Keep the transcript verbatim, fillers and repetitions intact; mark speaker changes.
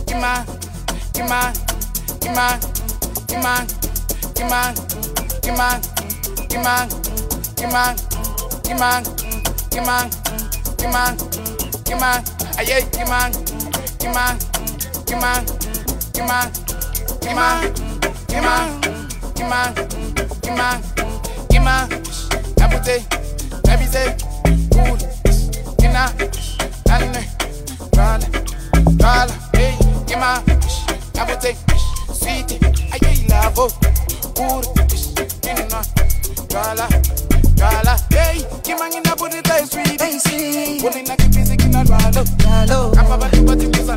Speaker 1: Ima, Ima, Ima, Ima, Ima, Ima, Ima, Ima, Ima, Ima, Ima, Ima, aye, Ima, Ima, Ima, Ima, Ima, Ima, Ima, Ima, Ima, Abute, Abize, Cool, Ina, Anne, Rala, Rala, hey, Ima, Abute, Sweet, aye, Lavo, Cool, Ina, Rala, Rala, hey, Ima, Ina, Abute, Sweet, hey, sweet, Pulling like a physic in a Ralo, Ralo, I'm about to put it